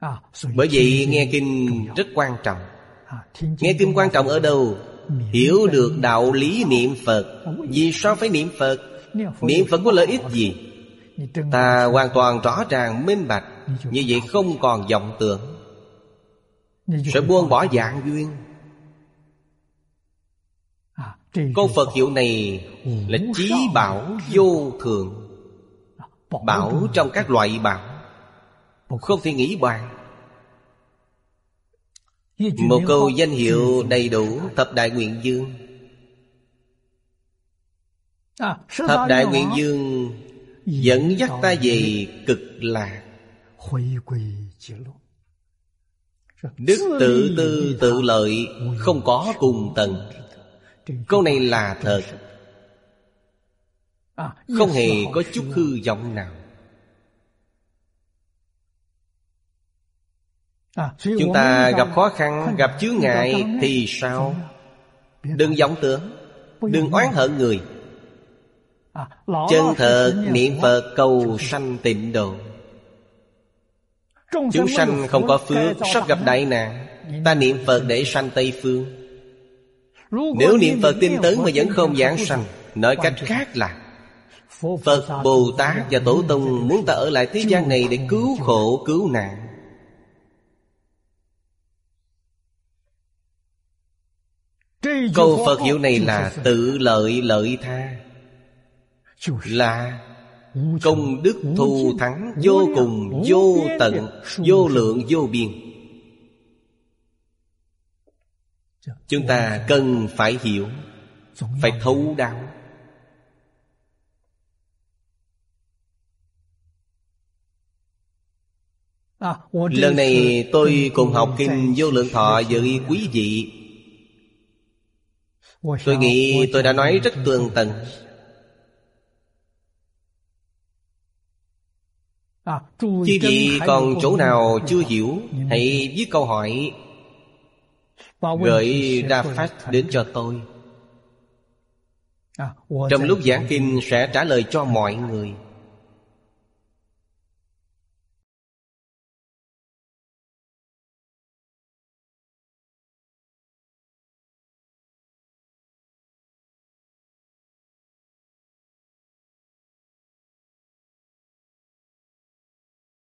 Bởi vậy nghe kinh rất quan trọng. Nghe kinh quan trọng ở đâu? Hiểu được đạo lý niệm Phật. Vì sao phải niệm Phật? Niệm Phật có lợi ích gì? Ta hoàn toàn rõ ràng minh bạch. Như vậy không còn vọng tưởng, sẽ buông bỏ vạn duyên. Câu Phật hiệu này là chí bảo vô thượng. Bảo trong các loại bảo, không thể nghĩ bàn. Một câu danh hiệu đầy đủ, Thập Đại Nguyện Dương. Thập Đại Nguyện Dương dẫn dắt ta về cực lạc. Đức tự tư tự lợi, không có cùng tận. Câu này là thật, không hề có chút hư vọng nào. Chúng ta gặp khó khăn, gặp chướng ngại thì sao? Đừng vọng tưởng, đừng oán hận người. Chân thật niệm Phật cầu sanh tịnh độ. Chúng sanh không có phước, sắp gặp đại nạn. Ta niệm Phật để sanh Tây Phương. Nếu niệm Phật tinh tấn mà vẫn không giảng sanh, nói cách khác là Phật, Bồ Tát và Tổ Tông muốn ta ở lại thế gian này để cứu khổ, cứu nạn. Câu Phật hiệu này là tự lợi lợi tha, là công đức thù thắng vô cùng, vô tận, vô lượng, vô biên. Chúng ta cần phải hiểu, phải thấu đáo. Lần này tôi cùng học kinh Vô Lượng Thọ với quý vị. Tôi nghĩ tôi đã nói rất tường tận. Quý vị còn chỗ nào chưa hiểu, hãy viết câu hỏi gửi đa phát đến cho tôi. Trong lúc giảng kinh sẽ trả lời cho mọi người.